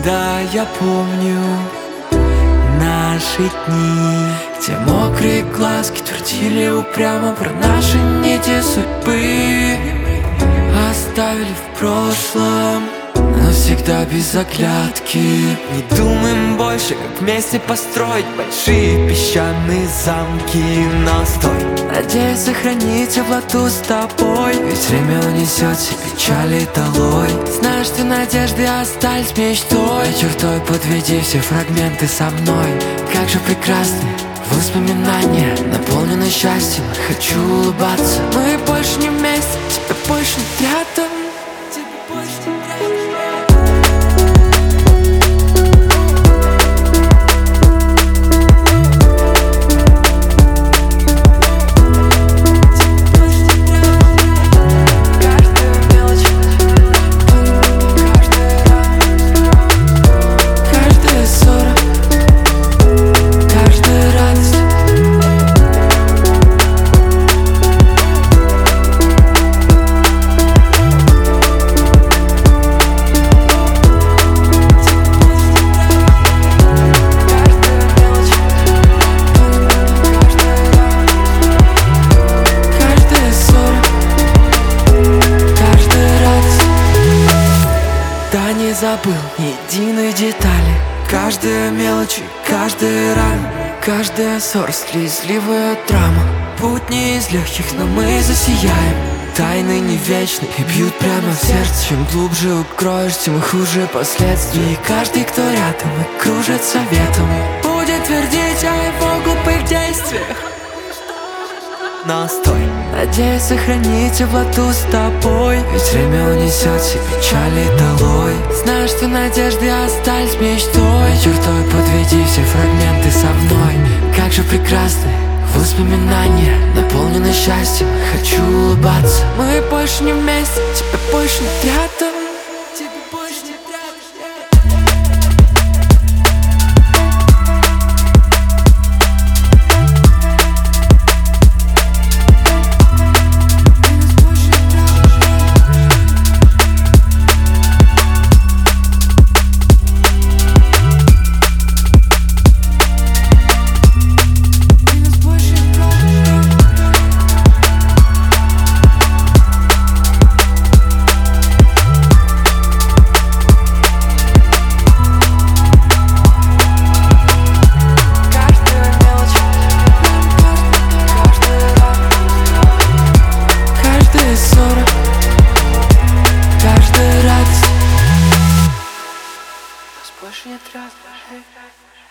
Да, я помню наши дни, где мокрые глазки твердили упрямо про наши нити судьбы. Оставили в прошлом, но всегда без оглядки. Не думаем больше, как вместе построить большие песчаные замки. Но стой, надеюсь сохранить теплоту с тобой, ведь время унесет все печали долой. Знаешь, что надежды остались мечтой, и чертой подведи все фрагменты со мной. Как же прекрасны воспоминания, наполнены счастьем, хочу улыбаться. Мы больше не вместе, тебя больше нет рядом. Забыл ни единой детали, каждая мелочь, каждая рана, каждая ссора, слезливая драма. Путь не из легких, но мы засияем. Тайны не вечны и бьют прямо в сердце. Чем глубже укроешь, тем хуже последствия. И каждый, кто рядом и кружит советом, будет твердить о его глупых действиях. Но стой, надеюсь сохранить теплоту с тобой, ведь время унесет все печали долой. Знаешь, что надежды остались мечтой, и чертой подведи все фрагменты со мной. Как же прекрасны воспоминания, наполнены счастьем, хочу улыбаться. Мы больше не вместе, тебя больше нет рядом. Больше нет раз.